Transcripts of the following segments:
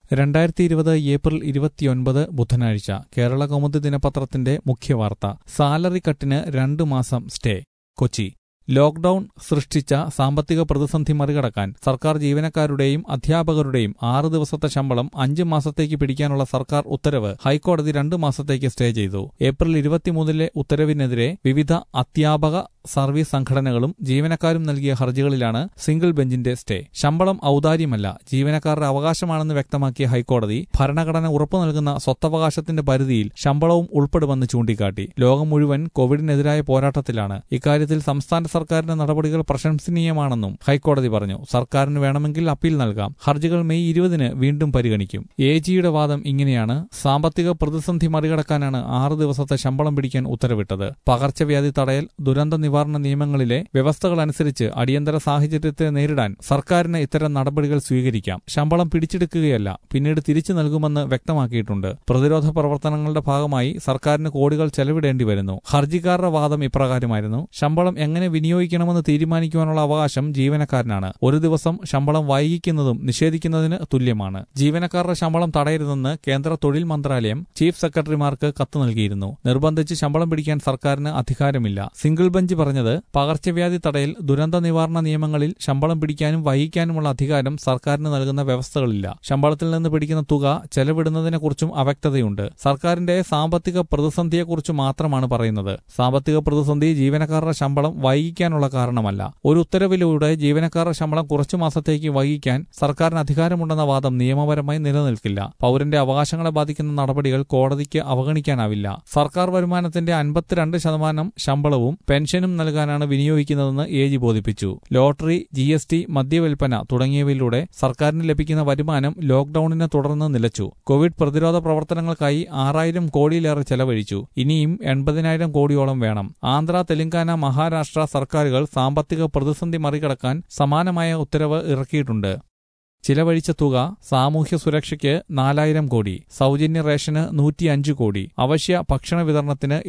2020 April 29 ബുധനാഴ്ച കേരളകൗമുദി ദിനപത്രത്തിന്റെ മുഖ്യവാർത്ത. Salary കട്ടിന് 2 മാസം സ്റ്റേ. കൊച്ചി. ലോക്ഡൌൺ സൃഷ്ടിച്ച സാമ്പത്തിക പ്രതിസന്ധി മറികടക്കാൻ സർക്കാർ ജീവനക്കാരുടെയും അധ്യാപകരുടെയും 6 ദിവസത്തെ ശമ്പളം 5 മാസത്തേക്ക് പിടിക്കാനുള്ള സർക്കാർ ഉത്തരവ് ഹൈക്കോടതി 2 മാസത്തേക്ക് സ്റ്റേ ചെയ്തു. ഏപ്രിൽ 23 ഉത്തരവിനെതിരെ വിവിധ അധ്യാപക സർവീസ് സംഘടനകളും ജീവനക്കാരും നൽകിയ ഹർജികളിലാണ് സിംഗിൾ ബെഞ്ചിന്റെ സ്റ്റേ. ശമ്പളം ഔദാര്യമല്ല, ജീവനക്കാരുടെ അവകാശമാണെന്ന് വ്യക്തമാക്കിയ ഹൈക്കോടതി ഭരണഘടന ഉറപ്പു നൽകുന്ന സ്വത്തവകാശത്തിന്റെ പരിധിയിൽ ശമ്പളവും ഉൾപ്പെടുമെന്ന് ചൂണ്ടിക്കാട്ടി. ലോകം മുഴുവൻ കോവിഡിനെതിരായ പോരാട്ടത്തിലാണ്. ഇക്കാര്യത്തിൽ സംസ്ഥാന സർക്കാരിന്റെ നടപടികൾ പ്രശംസനീയമാണെന്നും ഹൈക്കോടതി പറഞ്ഞു. സർക്കാരിന് വേണമെങ്കിൽ അപ്പീൽ നൽകാം. ഹർജികൾ മെയ് 20 വീണ്ടും പരിഗണിക്കും. എജിയുടെ വാദം ഇങ്ങനെയാണ്. സാമ്പത്തിക പ്രതിസന്ധി മറികടക്കാനാണ് 6 ദിവസത്തെ ശമ്പളം പിടിക്കാൻ ഉത്തരവിട്ടത്. പകർച്ചവ്യാധി തടയൽ, ദുരന്ത നിവാരണ നിയമങ്ങളിലെ വ്യവസ്ഥകൾ അനുസരിച്ച് അടിയന്തര സാഹചര്യത്തെ നേരിടാൻ സർക്കാരിന് ഇത്തരം നടപടികൾ സ്വീകരിക്കാം. ശമ്പളം പിടിച്ചെടുക്കുകയല്ല, പിന്നീട് തിരിച്ചു നൽകുമെന്ന് വ്യക്തമാക്കിയിട്ടുണ്ട്. പ്രതിരോധ പ്രവർത്തനങ്ങളുടെ ഭാഗമായി സർക്കാരിന് കോടികൾ ചെലവിടേണ്ടി വരുന്നു. ഹർജിക്കാരുടെ വാദം ഇപ്രകാരമായിരുന്നു. ശമ്പളം എങ്ങനെ വിനിയോഗിക്കണമെന്ന് തീരുമാനിക്കുവാനുള്ള അവകാശം ജീവനക്കാരനാണ്. ഒരു ദിവസം ശമ്പളം വൈകിക്കുന്നതും നിഷേധിക്കുന്നതിന് തുല്യമാണ്. ജീവനക്കാരുടെ ശമ്പളം തടയരുതെന്ന് കേന്ദ്ര തൊഴിൽ മന്ത്രാലയം ചീഫ് സെക്രട്ടറിമാർക്ക് കത്ത് നൽകിയിരുന്നു. നിർബന്ധിച്ച് ശമ്പളം പിടിക്കാൻ സർക്കാരിന് അധികാരമില്ല. സിംഗിൾ ബെഞ്ച് പറഞ്ഞത്, പകർച്ചവ്യാധി തടയൽ, ദുരന്ത നിവാരണ നിയമങ്ങളിൽ ശമ്പളം പിടിക്കാനും വൈകിക്കാനുമുള്ള അധികാരം സർക്കാരിന് നൽകുന്ന വ്യവസ്ഥകളില്ല. ശമ്പളത്തിൽ നിന്ന് പിടിക്കുന്ന തുക ചെലവിടുന്നതിനെക്കുറിച്ചും അവ്യക്തതയുണ്ട്. സർക്കാരിന്റെ സാമ്പത്തിക പ്രതിസന്ധിയെക്കുറിച്ച് മാത്രമാണ് പറയുന്നത്. സാമ്പത്തിക പ്രതിസന്ധി ജീവനക്കാരുടെ ശമ്പളം വൈകിക്കാനുള്ള കാരണമല്ല. ഒരു ഉത്തരവിലൂടെ ജീവനക്കാരുടെ ശമ്പളം കുറച്ചു മാസത്തേക്ക് വൈകിക്കാൻ സർക്കാരിന് അധികാരമുണ്ടെന്ന വാദം നിയമപരമായി നിലനിൽക്കില്ല. പൗരന്റെ അവകാശങ്ങളെ ബാധിക്കുന്ന നടപടികൾ കോടതിക്ക് അവഗണിക്കാനാവില്ല. സർക്കാർ വരുമാനത്തിന്റെ 52% ശമ്പളവും പെൻഷനും നൽകാനാണ് വിനിയോഗിക്കുന്നതെന്ന് എജി ബോധിപ്പിച്ചു. ലോട്ടറി, GST, മദ്യവിൽപ്പന തുടങ്ങിയവയിലൂടെ സർക്കാരിന് ലഭിക്കുന്ന വരുമാനം ലോക്ഡൌണിനെ തുടർന്ന് നിലച്ചു. കോവിഡ് പ്രതിരോധ പ്രവർത്തനങ്ങൾക്കായി 6000 കോടിയിലേറെ ചെലവഴിച്ചു. ഇനിയും 80,000 കോടിയോളം വേണം. ആന്ധ്ര, തെലങ്കാന, മഹാരാഷ്ട്ര സർക്കാരുകൾ സാമ്പത്തിക പ്രതിസന്ധി മറികടക്കാൻ സമാനമായ ഉത്തരവ് ഇറക്കിയിട്ടുണ്ട്. ചിലവഴിച്ച തുക: സാമൂഹ്യ സുരക്ഷയ്ക്ക് 4000 കോടി, സൗജന്യ റേഷന് 105 കോടി, അവശ്യ ഭക്ഷണ വിതരണത്തിന്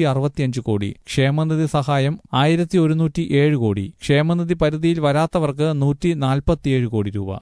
865 കോടി, ക്ഷേമനിധി സഹായം 1107 കോടി, ക്ഷേമനിധി പരിധിയിൽ വരാത്തവർക്ക് 147 കോടി രൂപ.